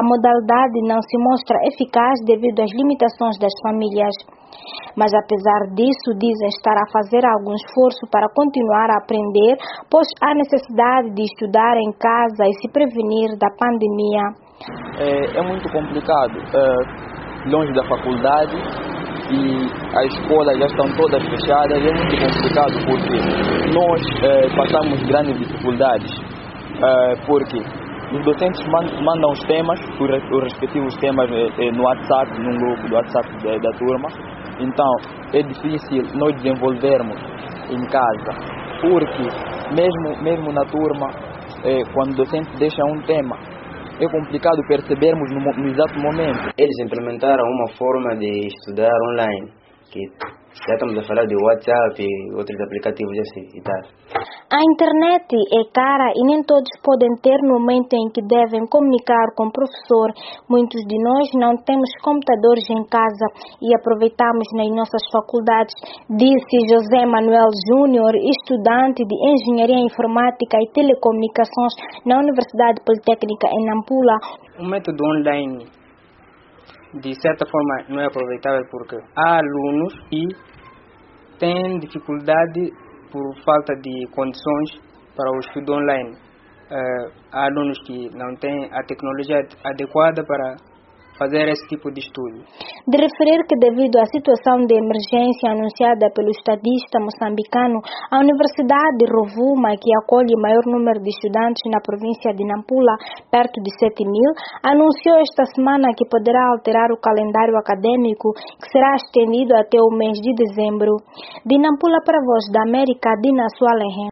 a modalidade não se mostra eficaz devido às limitações das famílias. Mas apesar disso, dizem estar a fazer algum esforço para continuar a aprender, pois há necessidade de estudar em casa e se prevenir da pandemia. É muito complicado, longe da faculdade, e as escolas já estão todas fechadas. É muito complicado porque nós passamos grandes dificuldades, porque os docentes mandam os temas, os respectivos temas no WhatsApp, num grupo do WhatsApp da turma. Então é difícil nós desenvolvermos em casa, porque mesmo na turma, quando o docente deixa um tema, é complicado percebermos no exato momento. Eles implementaram uma forma de estudar online, que já estamos a falar de WhatsApp e outros aplicativos assim e tal. A internet é cara e nem todos podem ter no momento em que devem comunicar com o professor. Muitos de nós não temos computadores em casa e aproveitamos nas nossas faculdades, disse José Manuel Júnior, estudante de Engenharia Informática e Telecomunicações na Universidade Politécnica em Nampula. O método online, de certa forma, não é aproveitável porque há alunos que têm dificuldade por falta de condições para o estudo online. Há alunos que não têm a tecnologia adequada para fazer esse tipo de estudo. De referir que devido à situação de emergência anunciada pelo estadista moçambicano, a Universidade de Rovuma, que acolhe o maior número de estudantes na província de Nampula, perto de 7.000, anunciou esta semana que poderá alterar o calendário acadêmico, que será estendido até o mês de dezembro. De Nampula para a Voz da América, Dina Sualenhen.